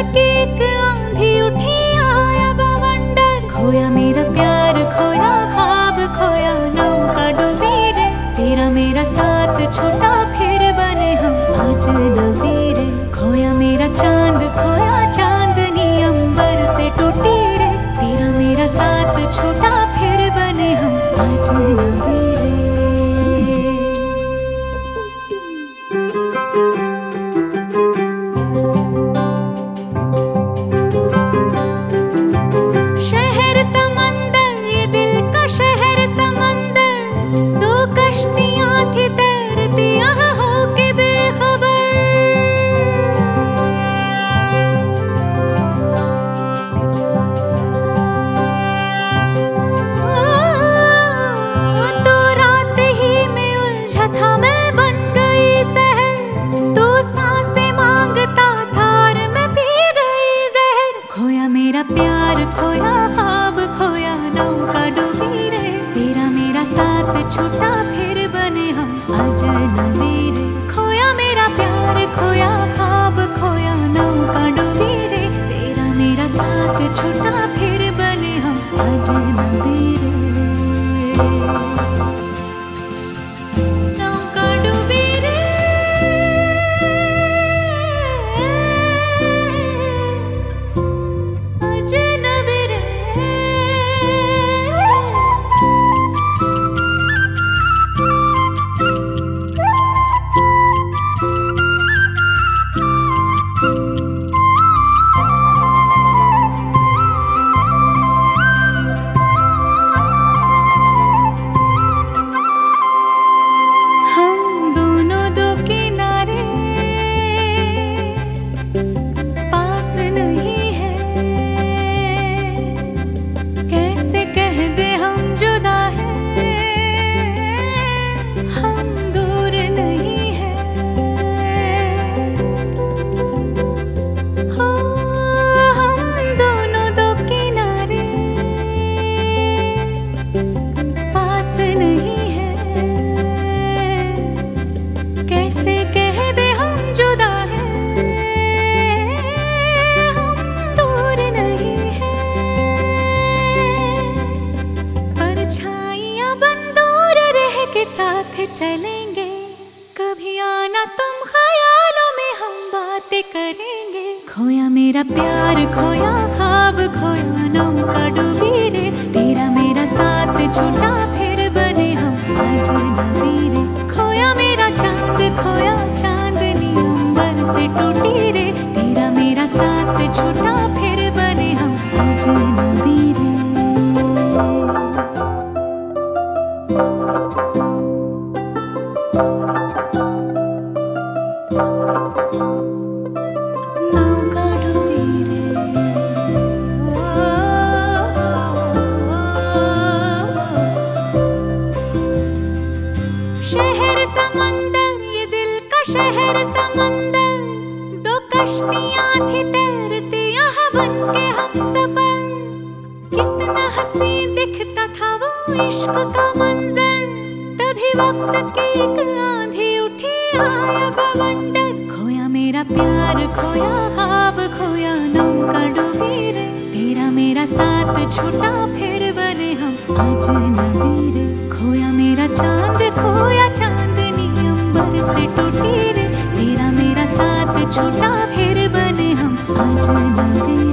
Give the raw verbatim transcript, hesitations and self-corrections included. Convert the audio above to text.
की एक आंधी उठी आया बवंडर, खोया मेरा प्यार खोया ख्वाब खोया नौका डूबी रे, तेरा मेरा साथ छूटा फिर बने हम अजनबी रे, खोया मेरा चांद खोया चांदनी अंबर से टूटी रे, तेरा मेरा साथ छूटा फिर बने हम अजनबी रे। शहर समंदर ये दिल का शहर समंदर, दो कश्तियां थी तैरती यहाँ होके बेखबर, तो रात ही में उलझा था मैं बन गई शहर, तू सांसें मांगता था और मैं पी गई जहर, खोया मेरा प्यार खोया ख्वाब खोया नौका डूबी रे, तेरा मेरा साथ छूटा फिर बने हम अजनबी रे, खोया मेरा प्यार खोया ख्वाब खोया नौका डूबी रे, तेरा मेरा साथ छूटा फिर बने हम अजनबी रे, नौका डूबी रे, अजनबी रे। हम दोनों दो किनारे पास नहीं है, कैसे कह दे हम जुदा है, हम दूर नहीं है, हो हम दोनों दो किनारे पास नहीं है, कैसे कह दे हम जुदा है, हम दूर नहीं है, परछाइयां बन दूर रह के साथ चलेंगे, कभी आना तुम ख्यालों में हम बातें करेंगे, खोया मेरा प्यार खोया ख्वाब खोया नौका डूबी रे, तेरा मेरा साथ छूटा फिर बने हम अजनबी रे, खोया मेरा चांद खोया चांदनी अंबर से टूटी रे, तेरा मेरा साथ छूटा फिर बने हम अजनबी रे। नौका डूबी रे, शहर समंदर ये दिल का शहर समंदर, दो कश्तियां थी तैरती यहाँ बन के हम सफर, कितना हंसी दिखता था वो इश्क का मंजर, तभी वक्त की एक आंधी उठी आया बवंडर, खोया मेरा प्यार खोया ख्वाब खोया नौका डूबी रे, तेरा मेरा साथ छूटा फिर बने हम अजनबी रे, खोया मेरा चांद खोया चांदनी अंबर से टूटी रे, तेरा मेरा साथ छूटा फिर बने हम अजनबी।